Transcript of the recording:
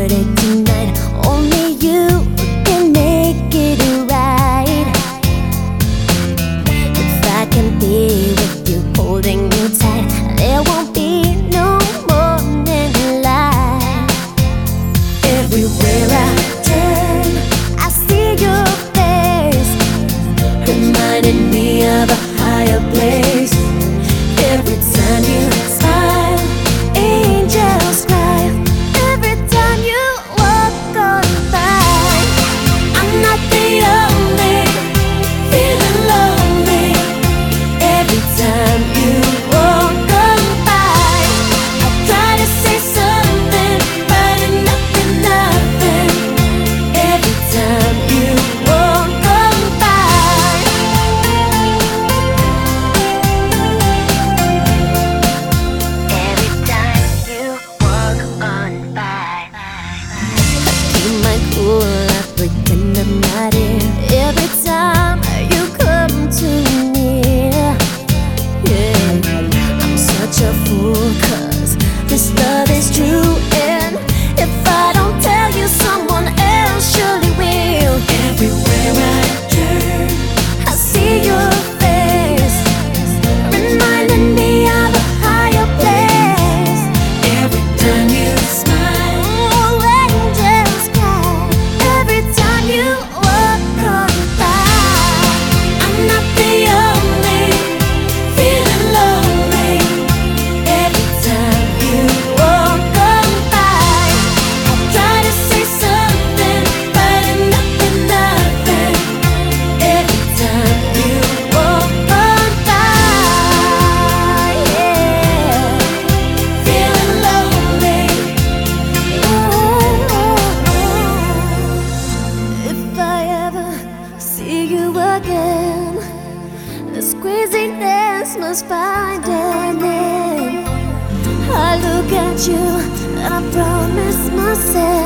heartache tonight. Only you can make it right. If I can be with you, holding you tight, there won't be no morning light. Everywhere I turn, I see your face, reminding me of a higher place. Every time you smile, angels cry. Every time you walk on by, I'm not the only feeling lonely. Every time you walk on by, I try to say something, but nothing. Every time you walk on by, every time you walk on by, keep my cool, I pretend I'm not here. Every time you come too near, yeah, I'm such a fool, 'cause this love is true. And if I don't tell you, someone else surely will. Everywhere I turn, I see your face, reminding me of a higher place. Every time you smile, oh, angels cry. Every time you walk on by, I'm not the only feeling lonely. Every time you walk on by, I try to say something, but nothing. Every time you walk on by, yeah, feeling lonely. If I ever see you again, this craziness must find an end. I look at you and I promise myself